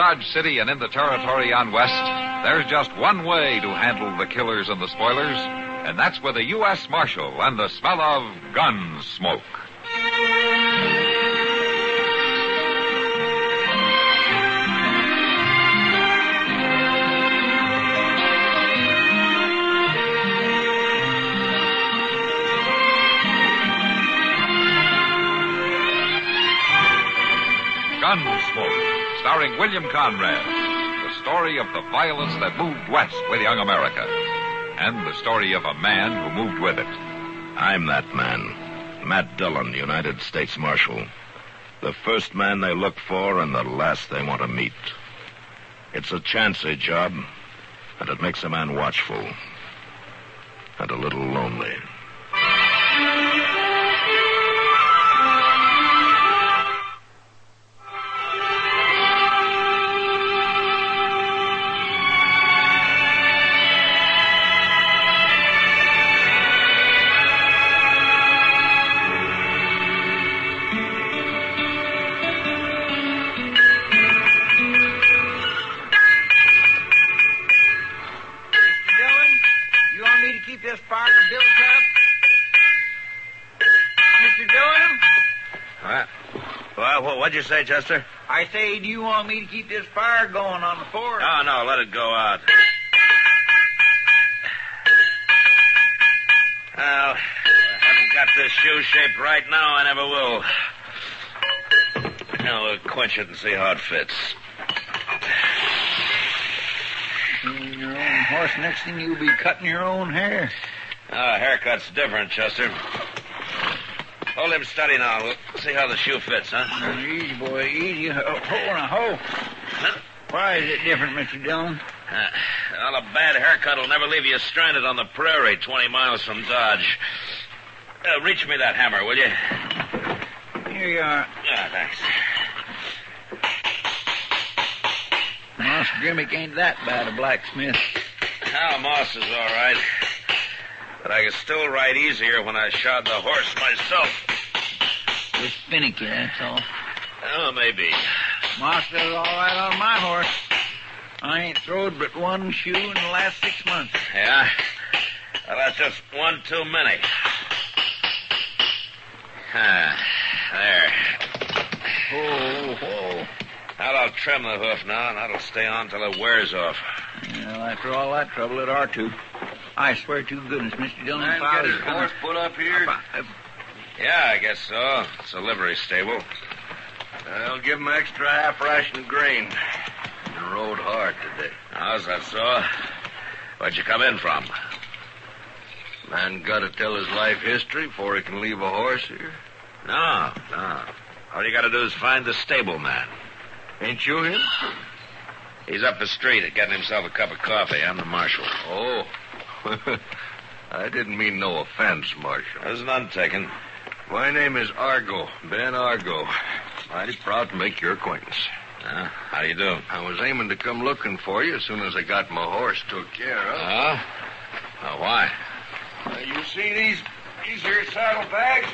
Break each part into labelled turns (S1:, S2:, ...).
S1: Dodge City and in the territory on West, there's just one way to handle the killers and the spoilers, and that's with a U.S. Marshal and the smell of gun smoke. Gunsmoke, starring William Conrad. The story of the violence that moved west with young America. And the story of a man who moved with it.
S2: I'm that man. Matt Dillon, United States Marshal. The first man they look for and the last they want to meet. It's a chancy job, and it makes a man watchful. And a little lonely.
S3: What'd you say, Chester?
S4: I say, do you want me to keep this fire going on the fort?
S3: No, let it go out. Well, I haven't got this shoe shaped right now. I never will. Now, we'll quench it and see how it fits.
S4: Your own horse, next thing you'll be cutting your own hair.
S3: Haircut's different, Chester. Hold him steady now. We'll see how the shoe fits, huh?
S4: Easy, boy, easy. Ho.
S3: Huh?
S4: Why is it different, Mr. Dillon?
S3: Well, a bad haircut will never leave you stranded on the prairie 20 miles from Dodge. Reach me that hammer, will you?
S4: Here you are.
S3: Thanks.
S4: Moss Grimmick ain't that bad a blacksmith.
S3: Moss is all right. But I could still ride easier when I shod the horse myself.
S4: It's finicky, that's all.
S3: Oh, maybe.
S4: Moss does all right on my horse. I ain't throwed but one shoe in the last 6 months.
S3: Yeah? Well, that's just one too many. There.
S4: Whoa.
S3: I'll trim the hoof now, and that'll stay on till it wears off.
S4: Well, after all that trouble, it ought to. I swear to goodness, Mr. Dillon,
S5: Man get his horse put up here?
S3: Yeah, I guess so. It's a livery stable.
S5: I'll give him extra half ration of grain. He rode hard today.
S3: How's that so? Where'd you come in from?
S5: Man got to tell his life history before he can leave a horse here.
S3: No. All you got to do is find the stable man.
S5: Ain't you him?
S3: He's up the street getting himself a cup of coffee. I'm the marshal.
S5: Oh. I didn't mean no offense, Marshal.
S3: There's none taken.
S5: My name is Argo, Ben Argo. Mighty proud to make your acquaintance.
S3: How do you do?
S5: I was aiming to come looking for you as soon as I got my horse took care of.
S3: Why?
S5: You see these here saddlebags?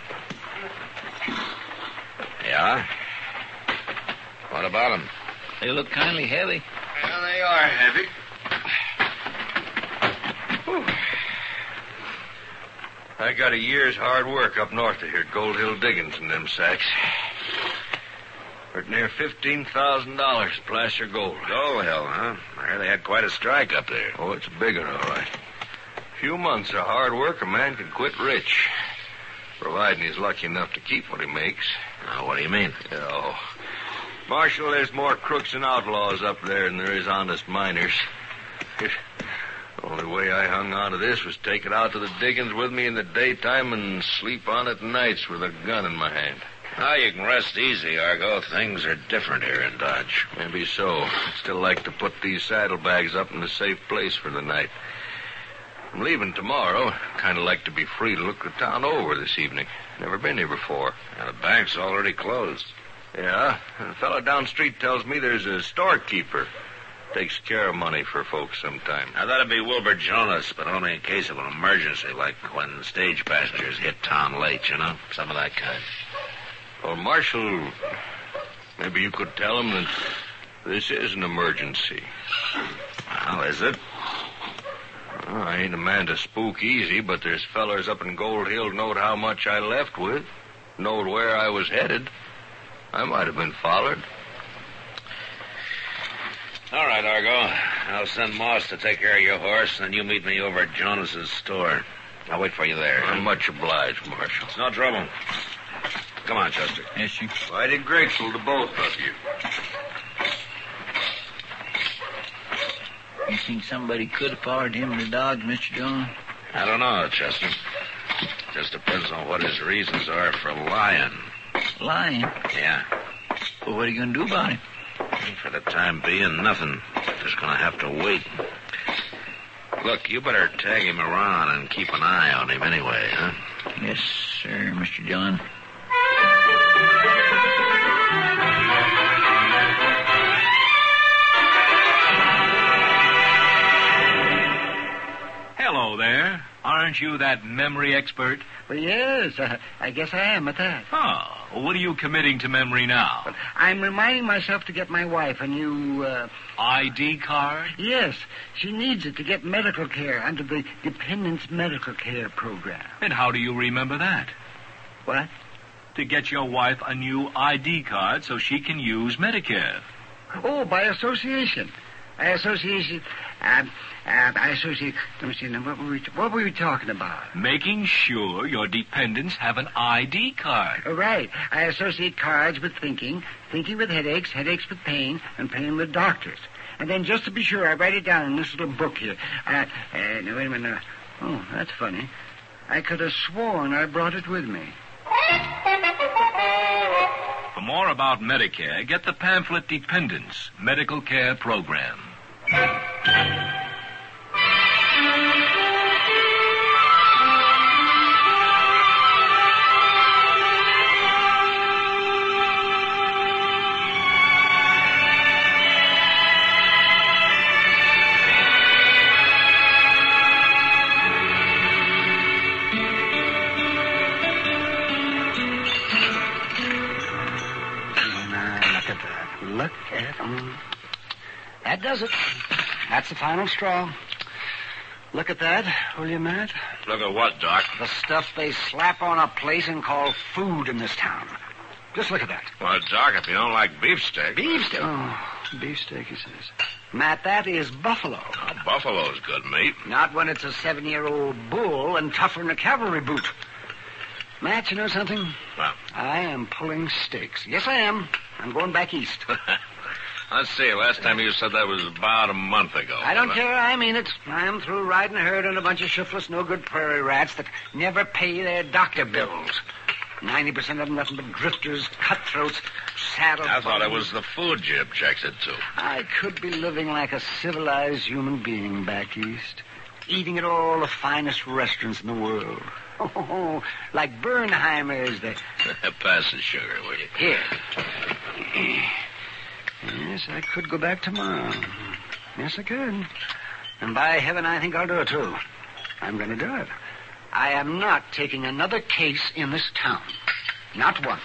S3: Yeah? What about them?
S4: They look kindly heavy.
S5: Yeah, they are heavy. I got a year's hard work up north of here at Gold Hill Diggings in them sacks. Worth near $15,000 placer gold.
S3: Gold Hill, huh? I heard they had quite a strike up there.
S5: Oh, it's a big one, all right. A few months of hard work, a man can quit rich. Providing he's lucky enough to keep what he makes.
S3: What do you mean?
S5: Oh, Marshal, there's more crooks and outlaws up there than there is honest miners. The only way I hung on to this was take it out to the diggings with me in the daytime and sleep on it nights with a gun in my hand.
S3: You can rest easy, Argo. Things are different here in Dodge.
S5: Maybe so. I'd still like to put these saddlebags up in a safe place for the night. I'm leaving tomorrow. Kind of like to be free to look the town over this evening. Never been here before.
S3: The bank's already closed.
S5: Yeah, and a fellow down the street tells me there's a storekeeper. Takes care of money for folks sometime.
S3: Now, that'd be Wilbur Jonas, but only in case of an emergency, like when stage passengers hit town late, you know? Some of that kind.
S5: Well, Marshal, maybe you could tell him that This is an emergency.
S3: Well, is it?
S5: Well, I ain't a man to spook easy, but there's fellers up in Gold Hill knowed how much I left with, knowed where I was headed. I might have been followed.
S3: All right, Argo. I'll send Moss to take care of your horse, and then you meet me over at Jonas's store. I'll wait for you there.
S5: I'm much obliged, Marshal.
S3: It's no trouble. Come on, Chester.
S4: Yes, sir.
S5: Mighty grateful to both of you.
S4: You think somebody could have followed him to Dodge, Mr. John?
S3: I don't know, Chester. Just depends on what his reasons are for lying.
S4: Lying?
S3: Yeah.
S4: Well, what are you going to do about him?
S3: For the time being, nothing. Just gonna have to wait. Look, you better tag him around and keep an eye on him anyway, huh?
S4: Yes, sir, Mr. John.
S6: Hello there. Aren't you that memory expert?
S7: Well, yes, I guess I am at that.
S6: Oh, what are you committing to memory now?
S7: I'm reminding myself to get my wife a new,
S6: ID card?
S7: Yes, she needs it to get medical care under the Dependents Medical Care Program.
S6: And how do you remember that?
S7: What?
S6: To get your wife a new ID card so she can use Medicare.
S7: Oh, by association. Let me see, now, what were we talking about?
S6: Making sure your dependents have an ID card.
S7: Oh, right. I associate cards with thinking with headaches, headaches with pain, and pain with doctors. And then just to be sure, I write it down in this little book here. Now, wait a minute. Oh, that's funny. I could have sworn I brought it with me.
S6: For more about Medicare, get the pamphlet Dependents Medical Care Program.
S7: Look at that does it. That's the final straw. Look at that, will you, Matt?
S3: Look at what, Doc?
S7: The stuff they slap on a place and call food in this town. Just look at that.
S3: Well, Doc, if you don't like beefsteak...
S7: Beefsteak? Oh, beefsteak, he says. Matt, that is buffalo.
S3: Oh, buffalo's good meat.
S7: Not when it's a 7-year-old bull and tougher than a cavalry boot. Matt, you know something?
S3: Well?
S7: I am pulling stakes. Yes, I am. I'm going back east.
S3: Let's see. Last time you said that was about a month ago.
S7: I don't care. I mean it. I'm through riding herd on a bunch of shiftless, no-good prairie rats that never pay their doctor bills. 90% of them nothing but drifters, cutthroats, saddle...
S3: I thought it was the food you objected to.
S7: I could be living like a civilized human being back east, eating at all the finest restaurants in the world. Oh, like Bernheimer's.
S3: Pass the sugar, will you?
S7: Here. Yes, I could go back tomorrow. Yes, I could. And by heaven, I think I'll do it, too. I'm going to do it. I am not taking another case in this town. Not one.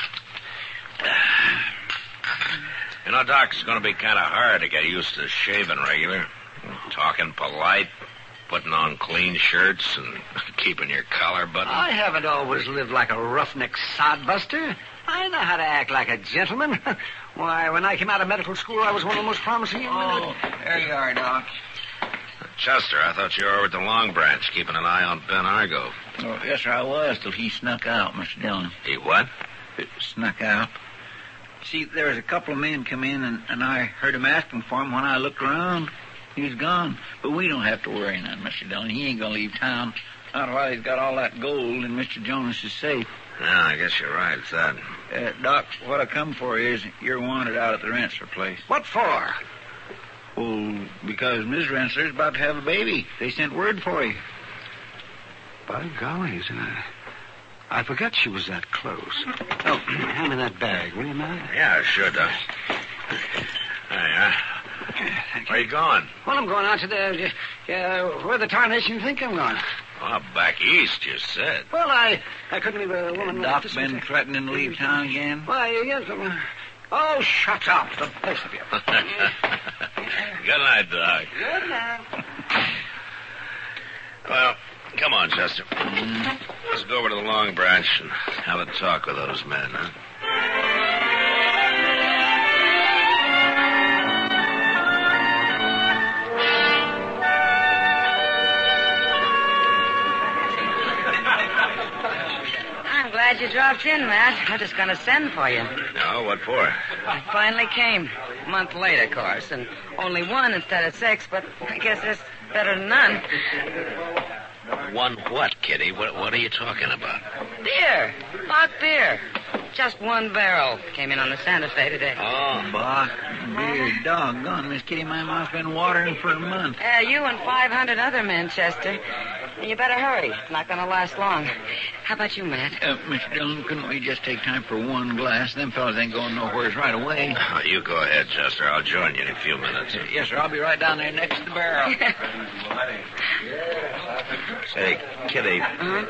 S3: You know, Doc, it's going to be kind of hard to get used to shaving regular, talking polite, putting on clean shirts, and keeping your collar buttoned.
S7: I haven't always lived like a roughneck sodbuster. I know how to act like a gentleman. Why, when I came out of medical school, I was one of the most promising young men.
S4: Oh, there you are, Doc.
S3: Chester, I thought you were over at the Long Branch, keeping an eye on Ben Argo.
S4: Oh, yes, sir, I was, till he snuck out, Mr. Dillon.
S3: He what?
S4: Snuck out. See, there was a couple of men come in, and I heard him asking for him. When I looked around, he was gone. But we don't have to worry none, Mr. Dillon. He ain't going to leave town. Not while he's got all that gold in Mr. Jonas's safe.
S3: Yeah, I guess you're right. It's that.
S4: Doc, what I come for is you're wanted out at the Rensler place.
S7: What for?
S4: Well, because Miss Rensler's about to have a baby. They sent word for you.
S7: By golly, I forgot she was that close. Oh, hand me that bag, will you, Matt?
S3: Yeah, sure, Doc. There you are. Where you going?
S7: Well, I'm going out to where the tarnation you think I'm going?
S3: Well, back east, you said.
S7: Well, I couldn't leave a woman...
S4: Doc been threatening to leave town again?
S7: Why, yes,
S4: Oh, shut up, the both of you.
S3: Good night, Doc.
S7: Good night.
S3: Well, come on, Chester. Let's go over to the Long Branch and have a talk with those men, huh?
S8: I'm glad you dropped in, Matt. I was just going to send for you.
S3: No, what for?
S8: I finally came. A month late, of course, and only one instead of 6, but I guess that's better than none.
S3: One what, Kitty? What are you talking about?
S8: Beer. Bach beer. Just one barrel. Came in on the Santa Fe today.
S3: Oh.
S4: Bach, beer, doggone, Miss Kitty, my mouth's been watering for a month.
S8: You and 500 other men, Chester. You better hurry. It's not going to last long. How about you, Matt?
S4: Mr. Dillon, couldn't we just take time for one glass? Them fellas ain't going nowheres right away.
S3: Oh, you go ahead, Chester. I'll join you in a few minutes.
S4: Yes, sir. I'll be right down there next to the barrel.
S3: Say, Kitty.
S8: Uh-huh.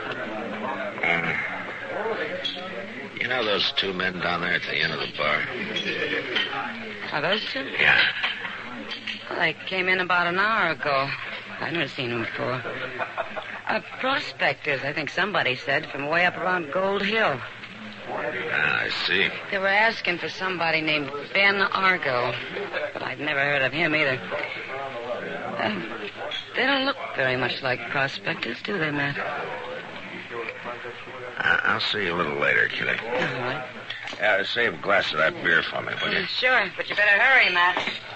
S3: You know those 2 men down there at the end of the bar?
S8: Are those 2?
S3: Yeah.
S8: Well, they came in about an hour ago. I've never seen them before. Prospectors, I think somebody said, from way up around Gold Hill.
S3: I see.
S8: They were asking for somebody named Ben Argo, but I'd never heard of him either. They don't look very much like prospectors, do they, Matt?
S3: I'll see you a little later, Kitty.
S8: All right.
S3: Save a glass of that beer for me, will you?
S8: Sure, but you better hurry, Matt.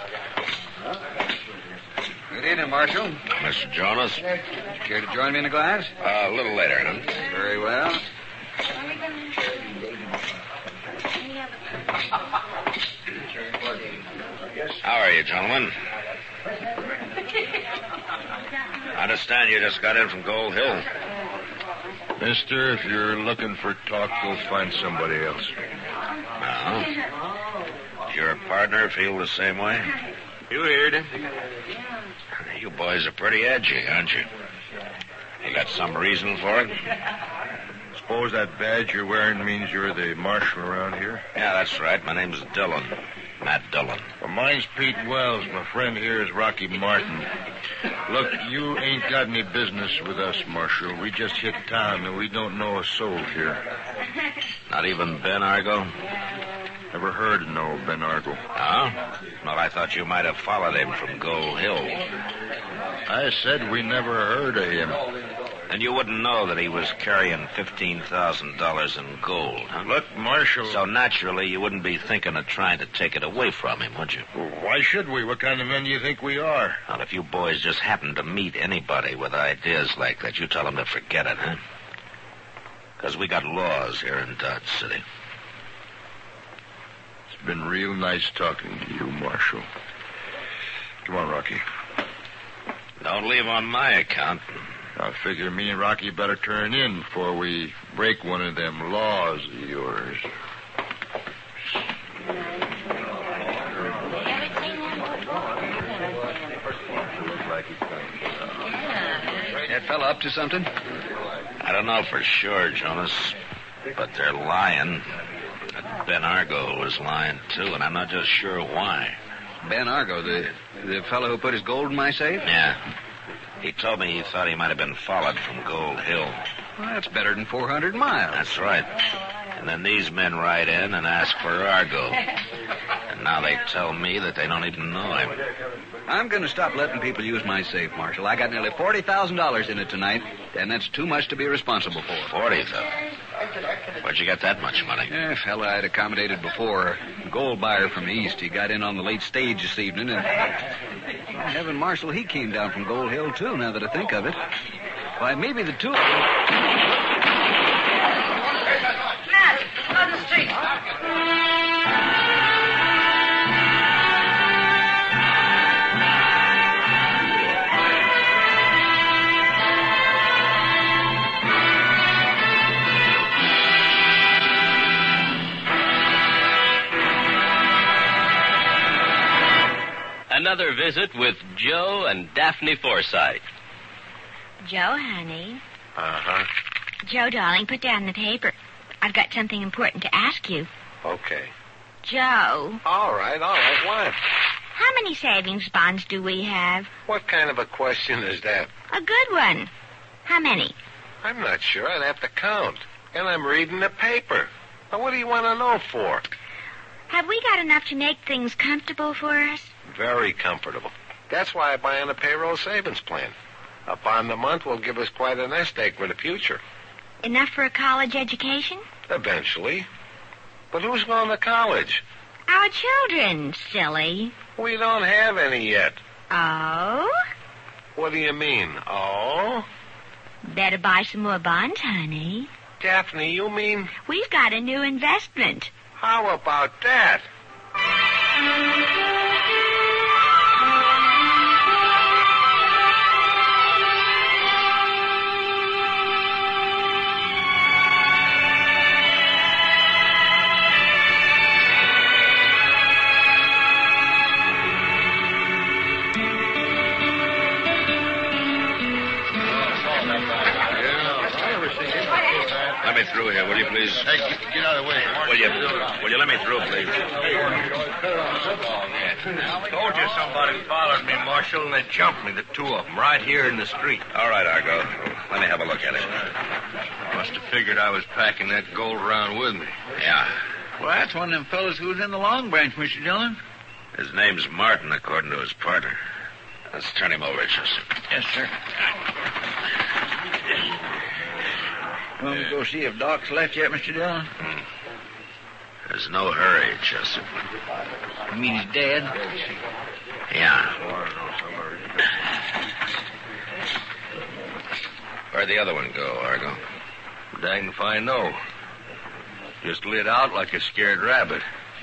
S9: Good evening, Marshal.
S3: Mr. Jonas?
S9: Care to join me in a glass?
S3: A little later, huh?
S9: Very well.
S3: How are you, gentlemen? I understand you just got in from Gold Hill.
S10: Mister, if you're looking for talk, go find somebody else.
S3: No? Does your partner feel the same way?
S9: You heard him.
S3: You boys are pretty edgy, aren't you? You got some reason for it?
S10: Suppose that badge you're wearing means you're the marshal around here?
S3: Yeah, that's right. My name's Dillon. Matt Dillon.
S10: Well, mine's Pete Wells. My friend here is Rocky Martin. Look, you ain't got any business with us, Marshal. We just hit town, and we don't know a soul here.
S3: Not even Ben Argo?
S10: Never heard of no Ben Argo.
S3: Oh? Well, I thought you might have followed him from Gold Hill.
S10: I said we never heard of him.
S3: And you wouldn't know that he was carrying $15,000 in gold, huh?
S10: Look, Marshal...
S3: So naturally, you wouldn't be thinking of trying to take it away from him, would you?
S10: Well, why should we? What kind of men do you think we are?
S3: Well, if you boys just happen to meet anybody with ideas like that, you tell them to forget it, huh? Because we got laws here in Dodge City.
S10: It's been real nice talking to you, Marshal. Come on, Rocky.
S3: Don't leave on my account.
S10: I figure me and Rocky better turn in before we break one of them laws of yours.
S9: That fella up to something?
S3: I don't know for sure, Jonas, but they're lying. Ben Argo was lying, too, and I'm not just sure why.
S9: Ben Argo, the fellow who put his gold in my safe?
S3: Yeah. He told me he thought he might have been followed from Gold Hill.
S9: Well, that's better than 400 miles.
S3: That's right. And then these men ride in and ask for Argo. And now they tell me that they don't even know him.
S9: I'm going to stop letting people use my safe, Marshal. I got nearly $40,000 in it tonight, and that's too much to be responsible for.
S3: $40,000? Where'd you get that much money?
S9: A fella I'd accommodated before, a gold buyer from the east. He got in on the late stage this evening, and... Heaven, Marshal, he came down from Gold Hill, too, now that I think of it. Why, maybe the two of them...
S8: Matt, on the street.
S11: Another visit with Joe and Daphne Forsythe.
S12: Joe, honey.
S3: Uh-huh.
S12: Joe, darling, put down the paper. I've got something important to ask you.
S3: Okay.
S12: Joe.
S13: All right. What?
S12: How many savings bonds do we have?
S13: What kind of a question is that?
S12: A good one. How many?
S13: I'm not sure. I'd have to count. And I'm reading the paper. Now, what do you want to know for?
S12: Have we got enough to make things comfortable for us?
S13: Very comfortable. That's why I buy on a payroll savings plan. Upon the month will give us quite a nest egg for the future.
S12: Enough for a college education?
S13: Eventually. But who's going to college?
S12: Our children, silly.
S13: We don't have any yet.
S12: Oh?
S13: What do you mean, oh?
S12: Better buy some more bonds, honey.
S13: Daphne, you mean?
S12: We've got a new investment.
S13: How about that?
S3: Let me through here, will you, please?
S10: Hey, get out of the way.
S3: Will you let me through, please?
S5: Told you somebody followed me, Marshal, and they jumped me, the two of them, right here in the street.
S3: All right, Argo. Let me have a look at it.
S5: Must have figured I was packing that gold around with me.
S3: Yeah.
S4: Well, that's one of them fellows who was in the Long Branch, Mr. Dillon.
S3: His name's Martin, according to his partner. Let's turn him over, Chester.
S4: Yes, sir. Want me to go see if Doc's left yet, Mr. Dillon?
S3: There's no hurry, Chester.
S4: You mean he's dead?
S3: Yeah. Where'd the other one go, Argo?
S5: Dang if I know. Just lit out like a scared rabbit.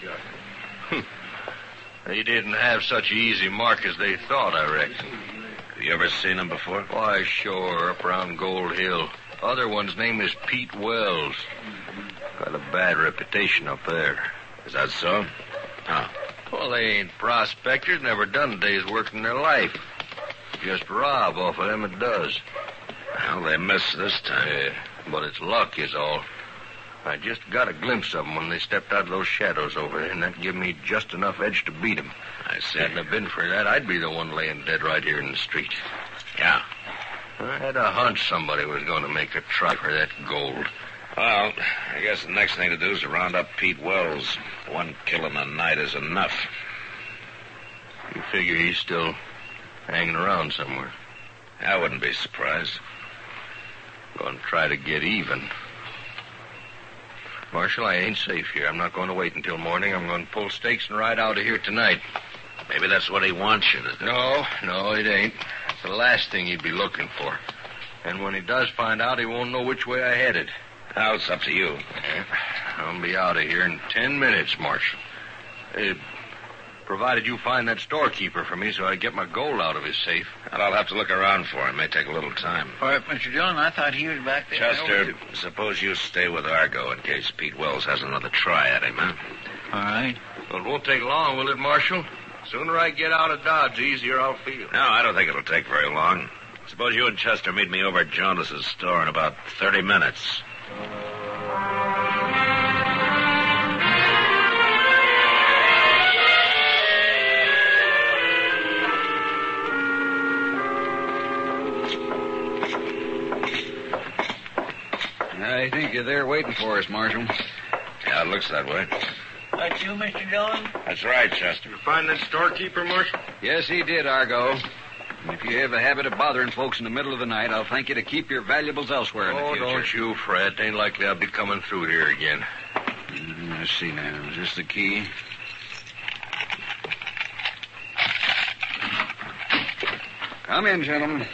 S5: They didn't have such an easy mark as they thought, I reckon.
S3: Have you ever seen him before?
S5: Why, sure, up around Gold Hill. Other one's name is Pete Wells. Got a bad reputation up there.
S3: Is that so?
S5: Huh. Well, they ain't prospectors, never done a day's work in their life. Just rob off of them it does.
S3: Well, they missed this time.
S5: Yeah, but it's luck is all. I just got a glimpse of them when they stepped out of those shadows over there, and that gave me just enough edge to beat them.
S3: I see.
S5: Hadn't it been for that, I'd be the one laying dead right here in the street.
S3: Yeah.
S5: I had a hunch somebody was going to make a try for that gold.
S3: Well, I guess the next thing to do is to round up Pete Wells. One kill in a night is enough.
S5: You figure he's still hanging around somewhere?
S3: I wouldn't be surprised.
S5: Going to try to get even. Marshal, I ain't safe here. I'm not going to wait until morning. I'm going to pull stakes and ride out of here tonight.
S3: Maybe that's what he wants you to do.
S5: No, it ain't. It's the last thing he'd be looking for. And when he does find out, he won't know which way I headed.
S3: Now, it's up to you.
S5: I'll be out of here in 10 minutes, Marshal. Provided you find that storekeeper for me so I get my gold out of his safe.
S3: And I'll have to look around for him. May take a little time.
S4: All right, Mr. Dillon, I thought he was back there.
S3: Chester, suppose you stay with Argo in case Pete Wells has another try at him, huh?
S4: All right.
S5: Well, it won't take long, will it, Marshal? Sooner I get out of Dodge, the easier I'll feel.
S3: No, I don't think it'll take very long. Suppose you and Chester meet me over at Jonas's store in about 30 minutes.
S9: I think you're there waiting for us, Marshal.
S3: Yeah, it looks that way.
S4: That you, Mr. Dillon?
S3: That's right, Chester.
S5: You find that storekeeper, Marshal?
S9: Yes, he did, Argo. And if you have a habit of bothering folks in the middle of the night, I'll thank you to keep your valuables elsewhere in the future.
S5: Don't you fret. Ain't likely I'll be coming through here again.
S9: Let's see now. Is this the key? Come in, gentlemen.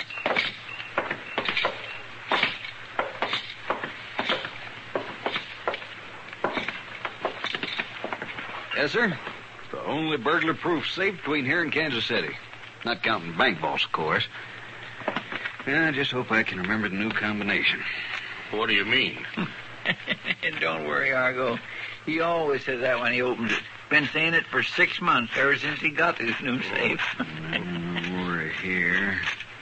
S9: Yes, sir. The only burglar-proof safe between here and Kansas City. Not counting bank vaults, of course. I just hope I can remember the new combination.
S5: What do you mean?
S4: Don't worry, Argo. He always says that when he opens it. Been saying it for 6 months, ever since he got this new safe.
S9: We're here.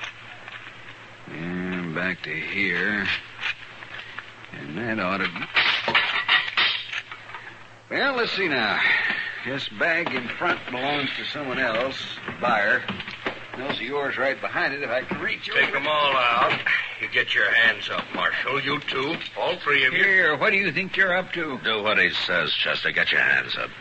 S9: And back to here. And that ought to... Well, let's see now. This bag in front belongs to someone else, the buyer. Those are yours right behind it if I can reach you.
S3: Take them all out. You get your hands up, Marshal. You two. All three of you.
S4: Here, what do you think you're up to?
S2: Do what he says, Chester. Get your hands up.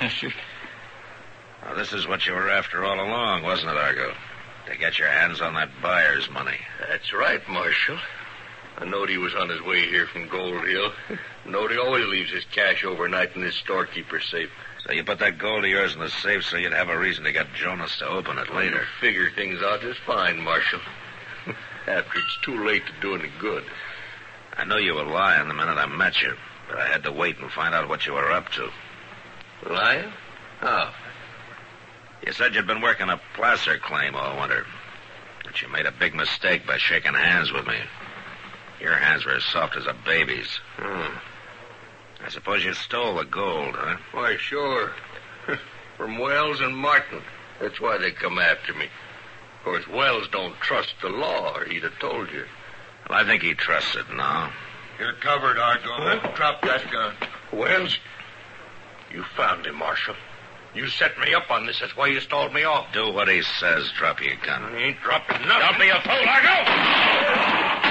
S2: Well, this is what you were after all along, wasn't it, Argo? To get your hands on that buyer's money.
S5: That's right, Marshal. I knowed he was on his way here from Gold Hill. Knowed he always leaves his cash overnight in his storekeeper's safe.
S2: So you put that gold of yours in the safe so you'd have a reason to get Jonas to open it later.
S5: Figure things out just fine, Marshal. After it's too late to do any good.
S2: I knew you were lying the minute I met you, but I had to wait and find out what you were up to.
S5: Lying? How?
S2: You said you'd been working a placer claim all winter. But you made a big mistake by shaking hands with me. Your hands were as soft as a baby's. I suppose you stole the gold, huh?
S5: Why, sure. From Wells and Martin. That's why they come after me. Of course, Wells don't trust the law, or he'd have told you.
S2: Well, I think he trusts it now.
S10: You're covered, Argo. Drop that gun.
S5: Wells, you found him, Marshal. You set me up on this. That's why you stalled me off.
S2: Do what he says. Drop your gun.
S5: I ain't dropping nothing.
S3: Don't be a fool, Argo!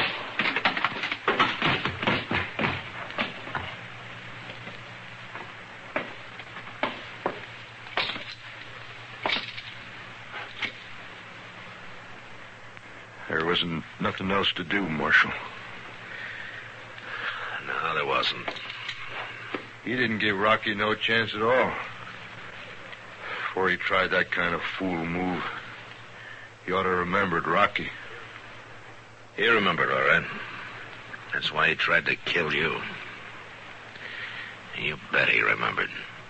S10: There wasn't nothing else to do, Marshal.
S2: No, there wasn't.
S10: He didn't give Rocky no chance at all. Before he tried that kind of fool move, he ought to have remembered Rocky.
S2: He remembered, all right. That's why he tried to kill you. You bet he remembered.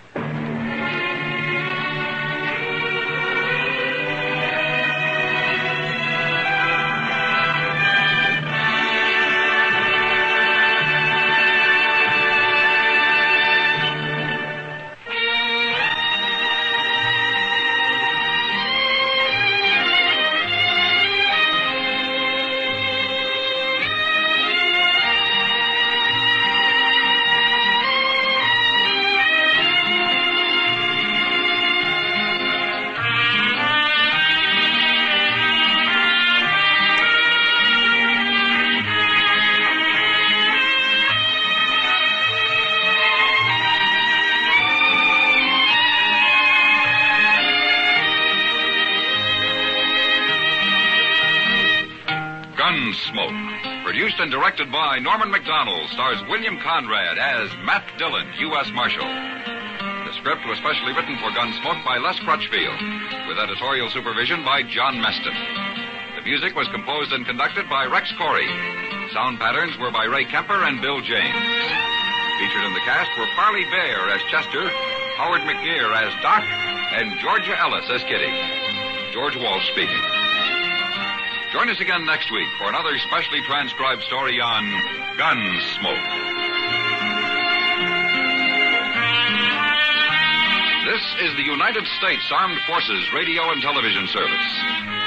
S1: Gunsmoke, produced and directed by Norman McDonald, stars William Conrad as Matt Dillon, U.S. Marshal. The script was specially written for Gunsmoke by Les Crutchfield, with editorial supervision by John Meston. The music was composed and conducted by Rex Corey. Sound patterns were by Ray Kemper and Bill James. Featured in the cast were Parley Bear as Chester, Howard McGear as Doc, and Georgia Ellis as Kitty. George Walsh speaking. Join us again next week for another specially transcribed story on Gunsmoke. This is the United States Armed Forces Radio and Television Service.